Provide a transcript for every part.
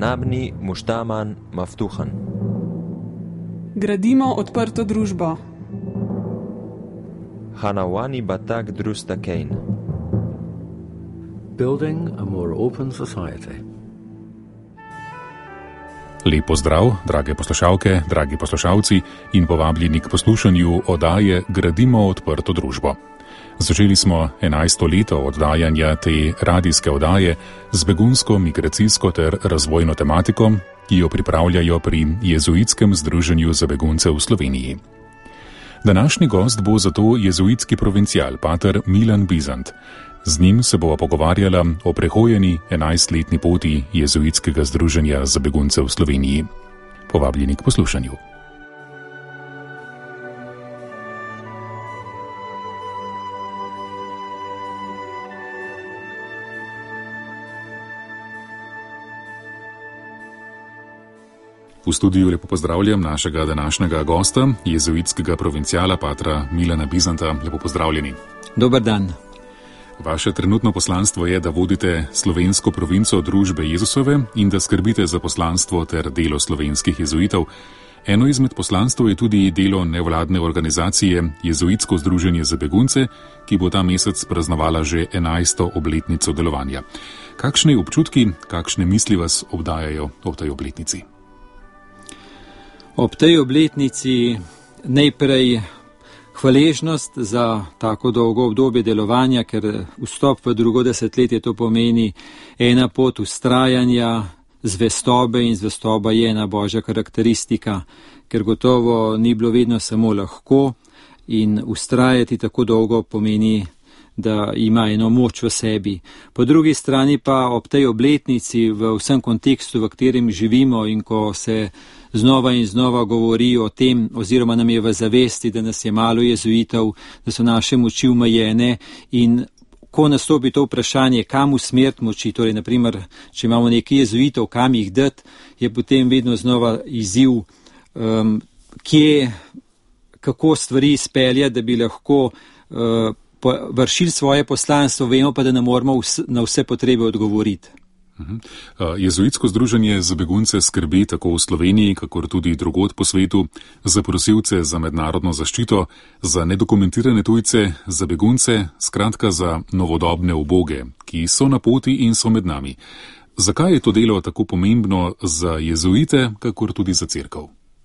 nabni muštaman maftuhan. Gradimo odprto družbo. Hanawani batak drusta kein. Building a more open society. Lep pozdrav, drage poslušalke, dragi poslušalci in povabljeni k poslušanju oddaje Gradimo odprto družbo. Začeli smo 11. leto oddajanja te radijske oddaje z begunsko, migracijsko ter razvojno tematiko, ki jo pripravljajo pri Jezuitskem združenju za begunce v Sloveniji. Današnji gost bo zato jezuitski provincial, pater Milan Bizant. Z njim se bova pogovarjala o prehojeni 11-letni poti Jezuitskega združenja za begunce v Sloveniji. Povabljeni k poslušanju. V studiu lepo pozdravljam našega današnjega gosta, jezuitskega provinciala, patra Milana Bizanta. Lepo pozdravljeni. Dober dan. Vaše trenutno poslanstvo je, da vodite slovensko provinco družbe Jezusove in da skrbite za poslanstvo ter delo slovenskih jezuitov. Eno izmed poslanstv je tudi delo nevladne organizacije Jezuitsko združenje za begunce, ki bo ta mesec praznovala že 11. obletnico delovanja. Kakšne občutki, kakšne misli vas obdajajo ob tej obletnici? Ob tej obletnici najprej hvaležnost za tako dolgo obdobje delovanja, ker vstop v drugo desetletje to pomeni ena pot vztrajanja, zvestobe, in zvestoba je ena božja karakteristika, ker gotovo ni bilo vedno samo lahko in vztrajati tako dolgo pomeni, da ima eno moč v sebi. Po drugi strani pa ob tej obletnici, v vsem kontekstu, v katerem živimo in ko se znova in znova govori o tem, oziroma nam je v zavesti, da nas je malo jezuitov, da so naše moči omejene, in ko nastopi to vprašanje, kam usmeriti moči, torej naprimer, če imamo nekaj jezuitov, kam jih dati, je potem vedno znova izziv, kako stvari izpeljati, da bi lahko vršili svoje poslanstvo, vemo pa, da ne moramo na vse potrebe odgovoriti. Jezuitsko združenje za begunce skrbi tako v Sloveniji, kakor tudi drugod po svetu za prosilce za mednarodno zaščito, za nedokumentirane tujce, za begunce, skratka za novodobne uboge, ki so na poti in so med nami. Zakaj je to delo tako pomembno za jezuite, kakor tudi za cerkev?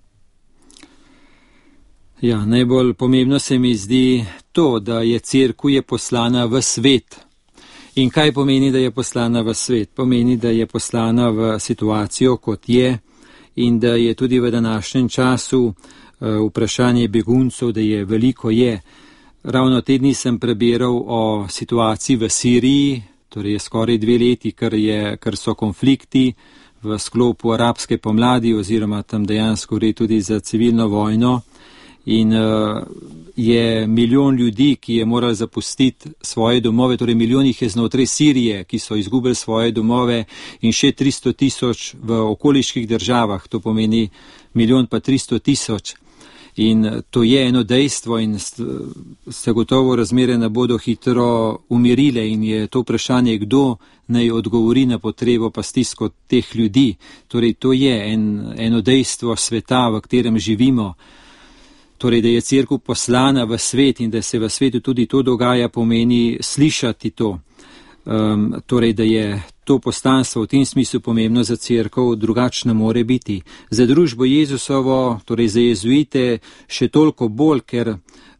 Ja, najbolj pomembno se mi zdi to, da je cerkev poslana v svet. In kaj pomeni, da je poslana v svet? Pomeni, da je poslana v situacijo, kot je, in da je tudi v današnjem času vprašanje beguncev, da je veliko je. Ravno te dni sem prebiral o situaciji v Siriji, torej je skoraj 2 leti, ker so konflikti v sklopu arabske pomladi, oziroma tam dejansko gre tudi za civilno vojno. In je milijon ljudi, ki je moral zapustiti svoje domove, torej milijon jih je znotraj Sirije, ki so izgubili svoje domove, in še 300 tisoč v okoliških državah, to pomeni 1 300 000. In to je eno dejstvo in se gotovo razmere ne bodo hitro umirile, in je to vprašanje, kdo naj odgovori na potrebo pa stisko teh ljudi. Torej to je eno dejstvo sveta, v katerem živimo. Torej, da je cerkev poslana v svet in da se v svetu tudi to dogaja, pomeni slišati to. Torej, da je to poslanstvo v tem smislu pomembno za cerkev, drugačno more biti. Za družbo Jezusovo, torej za jezuite, še toliko bolj, ker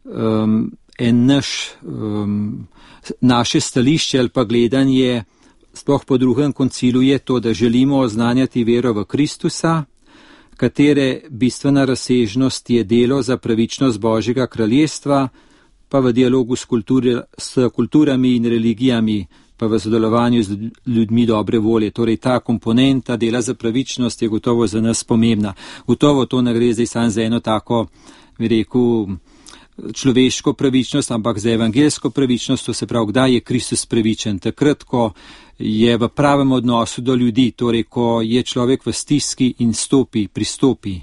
naše stališče ali pa gledanje, sploh po drugem koncilu, je to, da želimo oznanjati vero v Kristusa, katere bistvena razsežnost je delo za pravičnost Božjega kraljestva, pa v dialogu s kulturami in religijami, pa v sodelovanju z ljudmi dobre volje. Torej ta komponenta dela za pravičnost je gotovo za nas pomembna. Gotovo to ne gre zdaj samo za eno tako, bi rekel, človeško pravičnost, ampak za evangeljsko pravičnost, to se pravi, kdaj je Kristus pravičen? Takrat, ko je v pravem odnosu do ljudi, torej ko je človek v stiski in pristopi.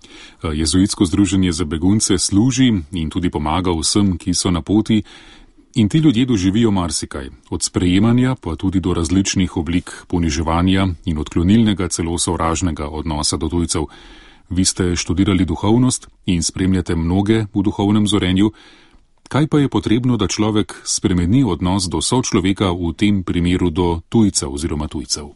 Jezuitsko združenje za begunce služi in tudi pomaga vsem, ki so na poti. In ti ljudje doživijo marsikaj, od sprejemanja pa tudi do različnih oblik poniževanja in odklonilnega, celo sovražnega odnosa do tujcev. Vi ste študirali duhovnost in spremljate mnoge v duhovnem zorenju. Kaj pa je potrebno, da človek spremeni odnos do sočloveka, v tem primeru do tujcev oziroma tujcev?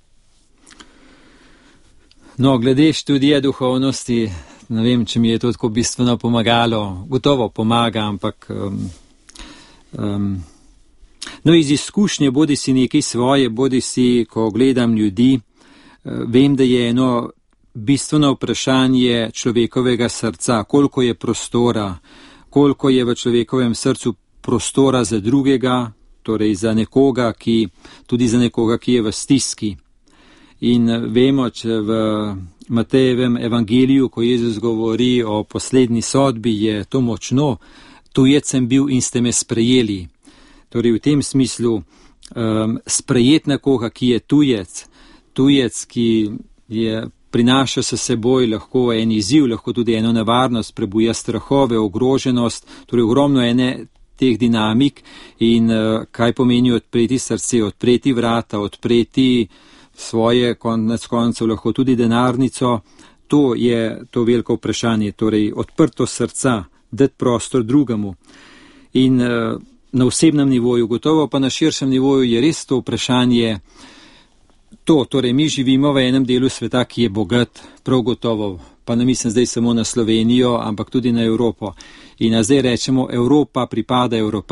No, glede študije duhovnosti, ne vem, če mi je to tako bistveno pomagalo. Gotovo pomaga, ampak no, iz izkušnje bodi si nekaj svoje, bodi si, ko gledam ljudi, vem, da je eno bistveno vprašanje človekovega srca, koliko je prostora, koliko je v človekovem srcu prostora za drugega, torej za nekoga, tudi za nekoga, ki je v stiski. In vemo, če v Matejevem evangeliju, ko Jezus govori o poslednji sodbi, je to močno, tujec sem bil in ste me sprejeli. Torej v tem smislu sprejet nekoga, ki je tujec, ki prinaša s seboj lahko en izziv, lahko tudi eno nevarnost, prebuja strahove, ogroženost, torej ogromno ene teh dinamik in kaj pomeni odpreti srce, odpreti vrata, odpreti svoje, konec koncev lahko tudi denarnico, to je to veliko vprašanje, torej odprto srca, dati prostor drugemu. In na osebnem nivoju, gotovo pa na širšem nivoju je res to vprašanje to, torej mi živimo v enem delu sveta, ki je bogat, prav gotovo, pa ne mislim zdaj samo na Slovenijo, ampak tudi na Evropo. In zdaj rečemo, Evropa pripada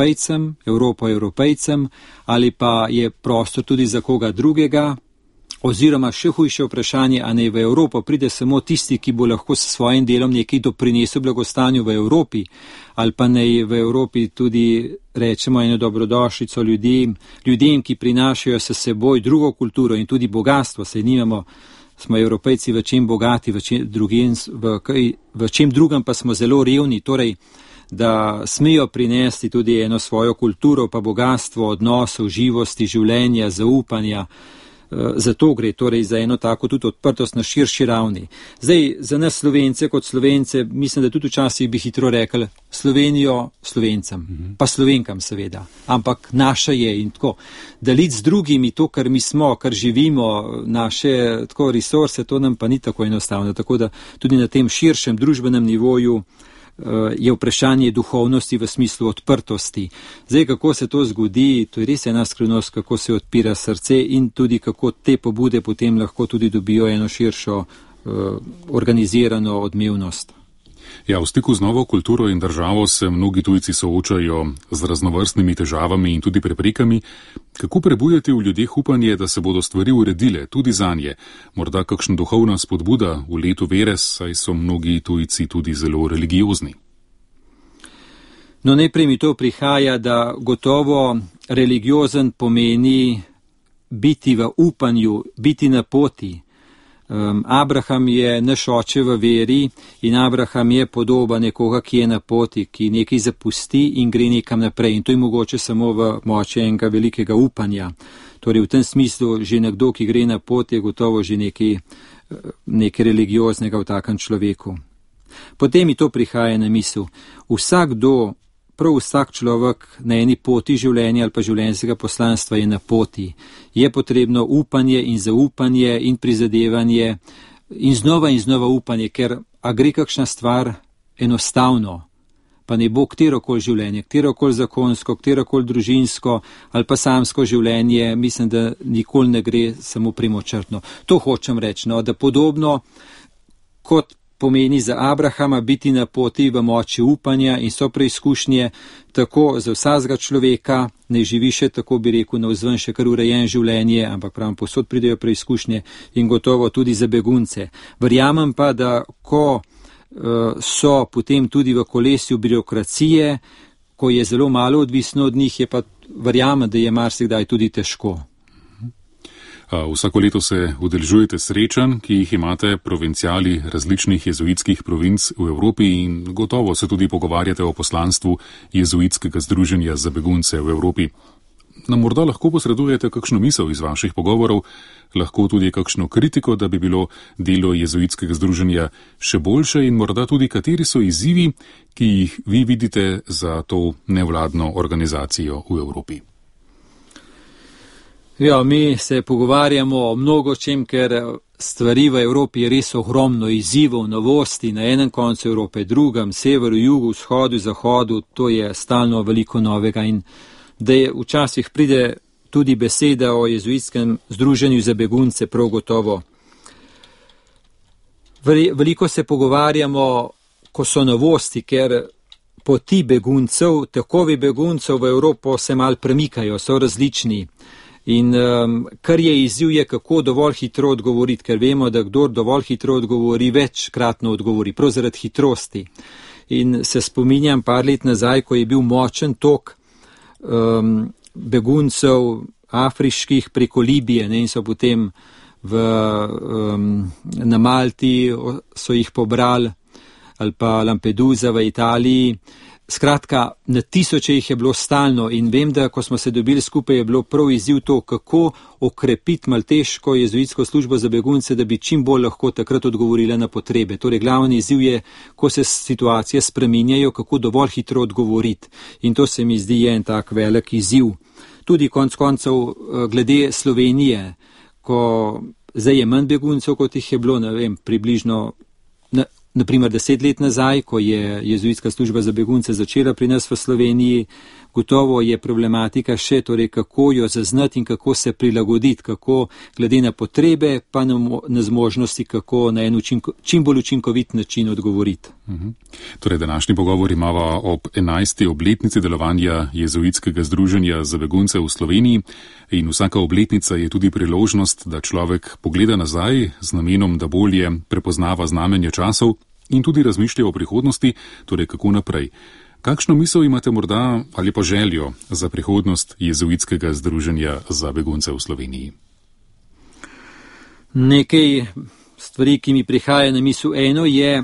Evropejcem, ali pa je prostor tudi za koga drugega, oziroma še hujše vprašanje, a ne v Evropo pride samo tisti, ki bo lahko s svojim delom nekaj doprinesel blagostanju v Evropi, ali pa ne v Evropi tudi rečemo eno dobrodošlico ljudem, ki prinašajo s seboj drugo kulturo in tudi bogatstvo, saj nimamo, smo Evropejci v čem bogati, v čem drugem pa smo zelo revni, torej da smejo prinesti tudi eno svojo kulturo, pa bogatstvo odnosov, živosti, življenja, zaupanja. Zato gre torej za eno tako tudi odprtost na širši ravni. Zdaj, za nas Slovence kot Slovence, mislim, da tudi včasih bi hitro rekli Slovenijo Slovencem, pa Slovenkam seveda, ampak naša je in tako. Deliti z drugimi to, kar mi smo, kar živimo, naše tako resurse, to nam pa ni tako enostavno. Tako da tudi na tem širšem družbenem nivoju je vprašanje duhovnosti v smislu odprtosti. Zdaj, kako se to zgodi, to je res ena skrivnost, kako se odpira srce in tudi kako te pobude potem lahko tudi dobijo eno širšo organizirano odmevnost. Ja, v stiku z novo kulturo in državo se mnogi tujci soočajo z raznovrstnimi težavami in tudi preprekami. Kako prebujati v ljudeh upanje, da se bodo stvari uredile tudi zanje? Morda kakšna duhovna spodbuda v letu vere, saj so mnogi tujci tudi zelo religiozni. No, najprej mi to prihaja, da gotovo religiozen pomeni biti v upanju, biti na poti. Abraham je naš oče v veri in Abraham je podoba nekoga, ki je na poti, ki nekaj zapusti in gre nekam naprej. In to je mogoče samo v moči enega velikega upanja. Torej v tem smislu že nekdo, ki gre na pot, je gotovo že nekaj religioznega v takem človeku. Potem mi to prihaja na misel. Prav vsak človek na eni poti življenja ali pa življenjskega poslanstva je na poti. Je potrebno upanje in zaupanje in prizadevanje in znova upanje, ker gre kakšna stvar enostavno, pa ne bo katerokoli življenje, katerokoli zakonsko, katerokoli družinsko ali pa samsko življenje, mislim, da nikoli ne gre samo premočrtno. To hočem reči, no, da podobno kot pomeni za Abrahama biti na poti v moči upanja in so preizkušnje, tako za vsakega človeka, ne živi še, tako bi rekel, navzven še kar urejen življenje, ampak pravim, posod pridejo preizkušnje in gotovo tudi za begunce. Verjamem pa, da ko so potem tudi v kolesju birokracije, ko je zelo malo odvisno od njih, je pa verjamem, da je marsikdaj tudi težko. Vsako leto se udeležujete srečanj, ki jih imate provincijali različnih jezuitskih provinc v Evropi in gotovo se tudi pogovarjate o poslanstvu jezuitskega združenja za begunce v Evropi. Nam morda lahko posredujete kakšno misel iz vaših pogovorov, lahko tudi kakšno kritiko, da bi bilo delo jezuitskega združenja še boljše in morda tudi kateri so izzivi, ki jih vi vidite za to nevladno organizacijo v Evropi? Ja, mi se pogovarjamo o mnogo čem, ker stvari v Evropi je res ogromno izzivov, novosti, na enem koncu Evrope, drugem, severu, jugu, vzhodu, zahodu, to je stalno veliko novega in da je včasih pride tudi beseda o jezuitskem združenju za begunce prav gotovo. Veliko se pogovarjamo, ko so novosti, ker poti beguncev, takovi beguncev v Evropo se mal premikajo, so različni. In kar je izziv je, kako dovolj hitro odgovoriti, ker vemo, da kdor dovolj hitro odgovori, večkratno odgovori, prav zaradi hitrosti. In se spominjam par let nazaj, ko je bil močen tok beguncev afriških preko Libije, ne, in so potem na Malti so jih pobrali, ali pa Lampedusa v Italiji. Skratka, na tisoče jih je bilo stalno in vem, da ko smo se dobili skupaj, je bilo prav izziv to, kako okrepiti malteško jezuitsko službo za begunce, da bi čim bolj lahko takrat odgovorila na potrebe. Torej, glavni izziv je, ko se situacije spreminjajo, kako dovolj hitro odgovoriti. In to se mi zdi en tak velik izziv. Tudi konec koncev glede Slovenije, ko zdaj je manj beguncev, kot jih je bilo, ne vem, približno naprimer 10 let nazaj, ko je jezuitska služba za begunce začela pri nas v Sloveniji, gotovo je problematika še, torej kako jo zaznati in kako se prilagoditi, kako glede na potrebe, pa na zmožnosti, kako na en čim bolj učinkovit način odgovoriti. Torej, današnji pogovor imava ob 11. obletnici delovanja jezuitskega združenja za begunce v Sloveniji in vsaka obletnica je tudi priložnost, da človek pogleda nazaj z namenom, da bolje prepoznava znamenje časov in tudi razmišlja o prihodnosti, torej kako naprej. Kakšno misel imate morda ali pa željo za prihodnost jezuitskega združenja za begunce v Sloveniji? Nekaj stvari, ki mi prihaja na misel. Eno je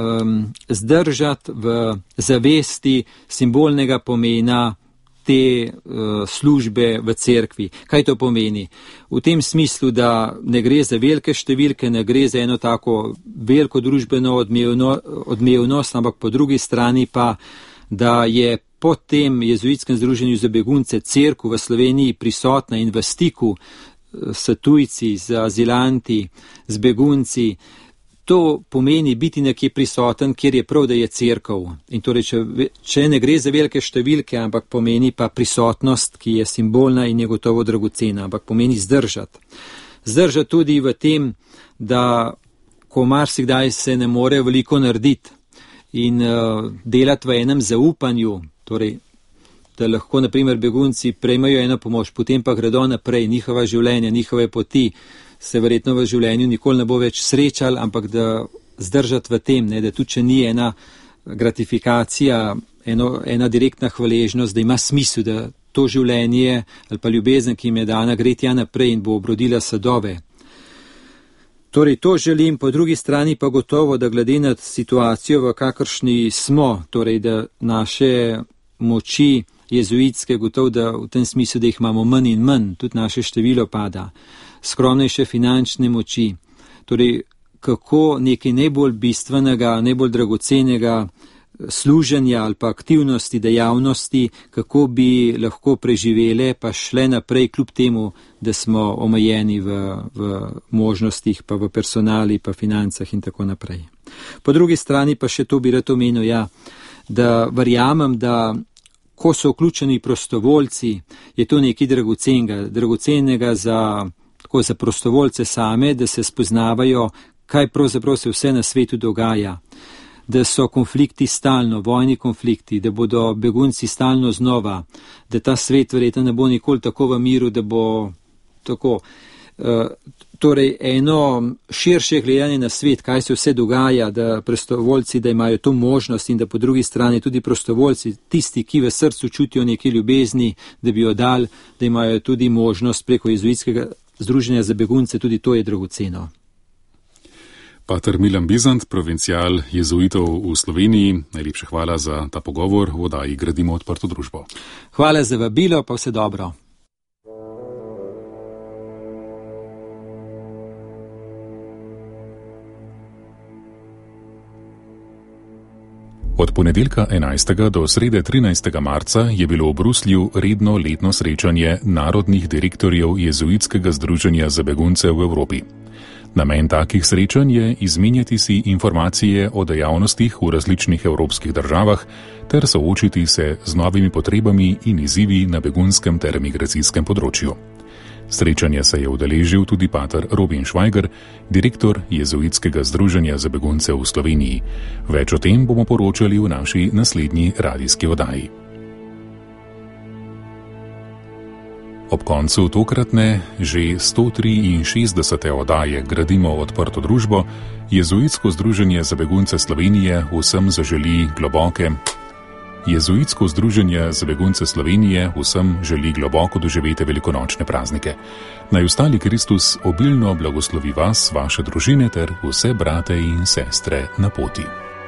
zdržati v zavesti simbolnega pomena te službe v cerkvi. Kaj to pomeni? V tem smislu, da ne gre za velike številke, ne gre za eno tako veliko družbeno odmevnost, ampak po drugi strani pa, da je po tem jezuitskem združenju za begunce cerkev v Sloveniji prisotna in v stiku s tujci, z azilanti, z begunci. To pomeni biti nekje prisoten, kjer je prav, da je cerkev. In torej, če ne gre za velike številke, ampak pomeni pa prisotnost, ki je simbolna in je gotovo dragocena, ampak pomeni zdržati. Zdržati tudi v tem, da ko marsikdaj se ne more veliko narediti in delati v enem zaupanju, torej, da lahko, naprimer, begunci prejmejo eno pomoč, potem pa gredo naprej, njihova življenja, njihove poti, se verjetno v življenju nikoli ne bo več srečal, ampak da zdržati v tem, ne, da tudi če ni ena gratifikacija, ena direktna hvaležnost, da ima smisel, da to življenje ali pa ljubezen, ki jim je dana, gre tja naprej in bo obrodila sadove. Torej, to želim, po drugi strani pa gotovo, da glede na situacijo, v kakršni smo, torej, da naše moči jezuitske, gotovo, da v tem smislu, da jih imamo manj in manj, tudi naše število pada, skromnejše finančne moči, torej, kako nekaj najbolj bistvenega, najbolj dragocenega služenja ali pa aktivnosti, dejavnosti, kako bi lahko preživele, pa šle naprej, kljub temu, da smo omejeni v možnostih, pa v personali, pa financah in tako naprej. Po drugi strani pa še to bi rad omenil, ja, da verjamem, da ko so vključeni prostovoljci, je to nekaj dragocenega za prostovoljce same, da se spoznavajo, kaj pravzaprav se vse na svetu dogaja, da so konflikti stalno, vojni konflikti, da bodo begunci stalno znova, da ta svet verjetno ne bo nikoli tako v miru, da bo tako. Torej, eno širše gledanje na svet, kaj se vse dogaja, da prostovoljci, da imajo to možnost in da po drugi strani tudi prostovoljci, tisti, ki v srcu čutijo nekaj ljubezni, da bi jo dali, da imajo tudi možnost preko jezuitskega združenja za begunce, tudi to je dragoceno. Pater Milan Bizant, provincial jezuitov v Sloveniji, najlepša hvala za ta pogovor v oddaji Gradimo odprto družbo. Hvala za vabilo, pa vse dobro. Od ponedeljka 11. do srede 13. marca je bilo v Bruslju redno letno srečanje narodnih direktorjev Jezuitskega združenja za begunce v Evropi. Namen takih srečanj je izmenjati si informacije o dejavnostih v različnih evropskih državah ter soočiti se z novimi potrebami in izzivi na begunskem ter migracijskem področju. Srečanja se je udeležil tudi pater Robin Schweiger, direktor Jezuitskega združenja za begunce v Sloveniji. Več o tem bomo poročali v naši naslednji radijski oddaji. Ob koncu tokratne, že 163. oddaje Gradimo odprto družbo, Jezuitsko združenje za begunce Slovenije vsem zaželi globoke. Jezuitsko združenje za begunce Slovenije vsem želi globoko doživeti velikonočne praznike. Naj ostali Kristus obilno blagoslovi vas, vaše družine ter vse brate in sestre na poti.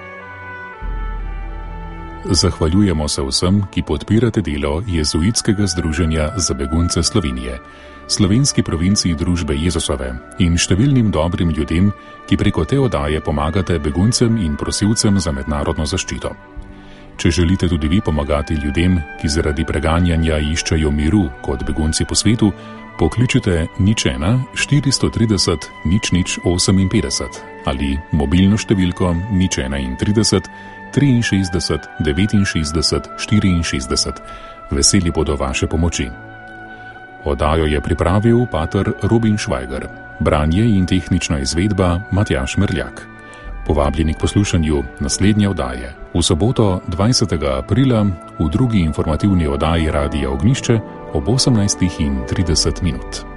Zahvaljujemo se vsem, ki podpirate delo Jezuitskega združenja za begunce Slovenije, slovenski provinciji Družbe Jezusove in številnim dobrim ljudem, ki preko te oddaje pomagate beguncem in prosilcem za mednarodno zaščito. Če želite tudi vi pomagati ljudem, ki zaradi preganjanja iščejo miru kot begunci po svetu, pokličite 01 430 0058 ali mobilno številko 031 63 69 64. Veseli bodo vaše pomoči. Oddajo je pripravil pater Robin Schweiger, branje in tehnična izvedba Matjaž Merljak. Povabljeni k poslušanju naslednje oddaje v soboto 20. aprila v drugi informativni oddaji Radija Ognjišče ob 18:30.